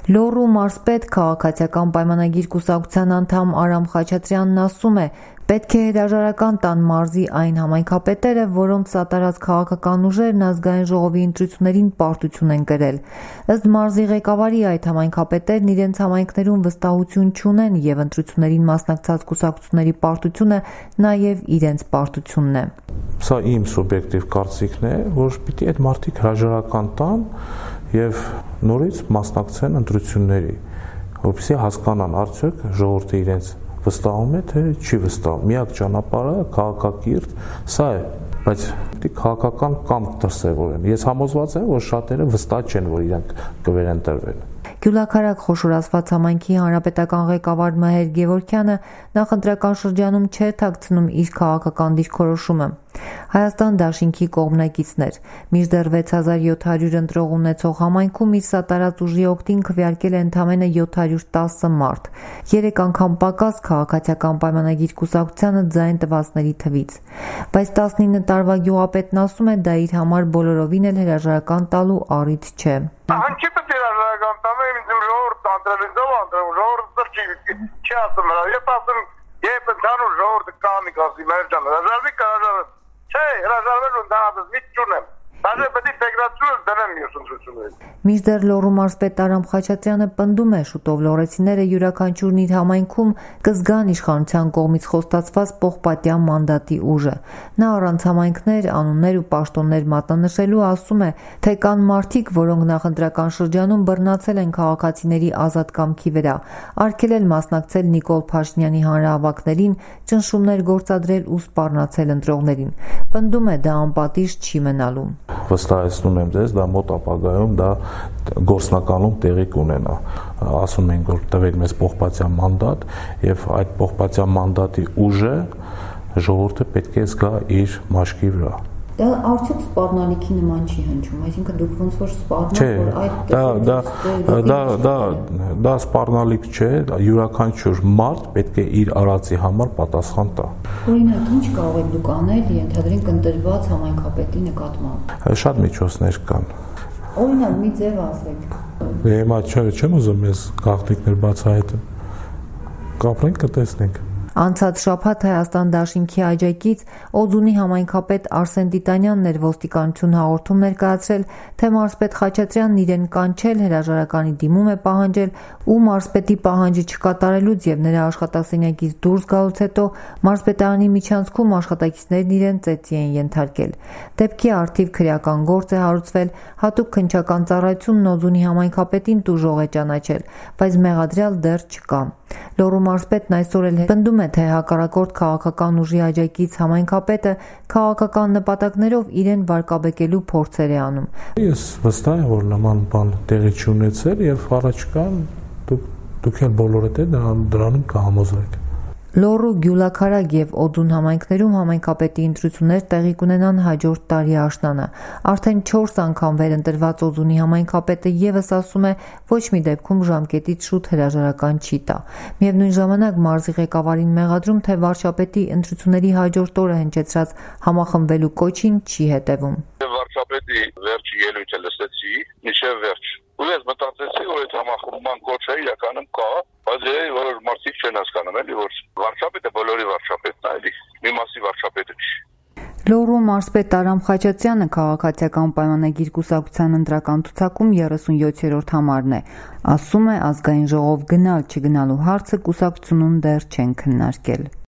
Լոռու մարզպետ քաղաքացիական պայմանագիր կուսակցության անդամ Արամ Խաչատրյանն ասում է, պետք է հրաժարական տան մարզի այն համայնքապետերը, որոնց սատարած քաղաքական ուժերն ազգային ժողովի ընտրություններին պարտություն են կրել։ Ըստ մարզի ղեկավարի, այդ համայնքապետերն իրենց համայնքներում վստահություն չունեն եւ ընտրություններին մասնակցած կուսակցությունների պարտությունը նաեւ իրենց պարտությունն է։ Սա իմ սուբյեկտիվ կարծիքն է, որ պիտի այդ մարդիկ հրաժարական տան եւ նորից մասնակցեն ընտրությունների, որպեսզի հասկանան արդյոք ժողովուրդը իրենց վստահում է, թե չի վստահում։ Միակ ճանապարհը քաղաքակիրթ սա է, բայց պիտի քաղաքական կամք դրսևորեն։ Ես համոզված եմ, որ շատերը վստահ չեն, որ իրենք կվերընտրվեն։ Գյուլաքարակ խոշորացված համայնքի հանրապետական ղեկավար Մհեր Գևորգյանը նախընտրական շրջանում չէր թաքցնում իր քաղաքական դիրքորոշումը։ Հայաստան դաշինքի կողմնակիցներ, մինչդեռ 6700 ընտրող ունեցող համայնքում իր սատարած ուժի օգտին քվեարկել է ընդամենը 710 մարդ, 3 անգամ պակաս քաղաքացիական պայմանագիր կուսակցությանը ձայն տվածների թվից։ Բայց 19 տարվա գյուղապետն ասում է, դա իր համար բոլորովին էլ հրաժարական տալու առիթ չէ։ Անչի պետք է հրաժարական տամ, իմ ժողովուրդ անդրելիզով ժողովուրդ չի ասում հրա, ես ասում, երբ ընդհանուր ժողովուրդը կանի կասի, մեր ջան, հրաժարվի կհրաժարվի, չէ, հրաժարվելու ընդհանրապես միտ չունեմ, բաժե պետք է տեգրացիոն դնեմ մյուս ընտրություններին։ Մինչդեռ Լոռու մարզպետ Արամ Խաչատրյանը պնդում է, շուտով լոռեցիները յուրաքանչյուրն իր համայնքում կզգան իշխանության կողմից խոստացված պողպատյան մանդատի ուժը։ Նա առանց համայնքներ, անուններ ու պաշտոններ մատնանշելու ասում է, թե կան մարդիկ, որոնք նախընտրական շրջանում բռնացել են քաղաքացիների ազատ կամքի վրա, արգելել մասնակցել Նիկոլ Փաշինյանի հանրահավաքներին, ճնշումներ գործադրել ու սպառնացել ընտրողներին։ Պնդում է, դա անպատիժ չի մնալու։ Վստահեցնում եմ ձեզ, դա մոտ ապագայում դա գործնականում տեղի կունենա։ Ասում ենք, որ տվել մեզ պողպատյան մանդատ եւ այդ պողպատյան մանդատի ուժը ժողովուրդը պետք է զգա իր մաշկի վրա։ Դա արդյոք սպառնալիքի նման չի հնչում, այսինքն դուք ոնց որ սպառնաք, որ այդ դա սպառնալիք չէ, յուրաքանչյուր մարդ պետք է իր արածի համար պատասխան տա։ Օրինակ, ինչ կարող եք դուք անել, ենթադրենք ընտրված համայնքապետի նկատմամբ։ Շատ միջոցներ կան։ Օրինակ, մի ձև ասեք։ Հիմա չեմ ուզում ես գաղտնիքներ բացահայտեմ։ Կապրենք, կտեսնենք։ Անցած շաբաթ Հայաստան դաշինքի աջակից Օձունի համայնքապետ Արսեն Տիտանյանն էր ոստիկանություն հաղորդում ներկայացրել, թե մարզպետ Խաչատրյանն իրեն կանչել, հրաժարականի դիմում է պահանջել ու մարզպետի պահանջը չկատարելուց եւ նրա աշխատասենյակից դուրս գալուց հետո մարզպետարանի միջանցքում աշխատակիցներն իրեն ծեծի են ենթարկել։ Դեպքի առթիվ քրեական գործ է հարուցվել, հատուկ քննչական ծառայությունն Օձունի համայնքապետին տուժող է ճանաչել, բայց մեղադրյալ դեռ չկա։ Լոռու մարզպետն այսօր էլ պնդում է, թե հակառակորդ քաղաքական ուժի աջակից համայնքապետը քաղաքական նպատակներով իրեն վարկաբեկելու փորձեր է անում։ Ես վստահ եմ, որ նման բան տեղի չունեցել եւ առաջկան դուք էլ բոլորդ դրանում կհամոզվեք։ Լոռու, Գյուլաքարակ եւ Օձուն համայնքներում համայնքապետի ընտրություններ տեղի կունենան հաջորդ տարի աշնանը։ Արդեն 4 անգամ վերընտրված Օձունի համայնքապետը եւս ասում է, ոչ մի դեպքում ժամկետից շուտ հրաժարական չի տա։ Միևնույն ժամանակ մարզի ղեկավարին մեղադրում, թե վարչապետի ընտրությունների հաջորդ օրը հնչեցրած համախմբվելու կոչին չի հետևում։ Վարչապետի վերջի ելույթը լսեցի, մինչև վերջ։ Ու ես մտածեցի, որ այդ համախմբման կոչը իրականում կա, բայց որ մարդիկ չեն հասկանում, էլի որ վարչապետը բոլորի վարչապետն է, էլի մի մասի վարչապետը չի։ Լոռու մարզպետ Արամ Խաչատրյանը քաղաքացիական պայմանագիր կուսակցության ընտրական ցուցակում 37-րդ համարն է։ Ասում է, ազգային ժողով գնալ չգնալու հարցը կուսակցությունում դեռ չեն քննարկել։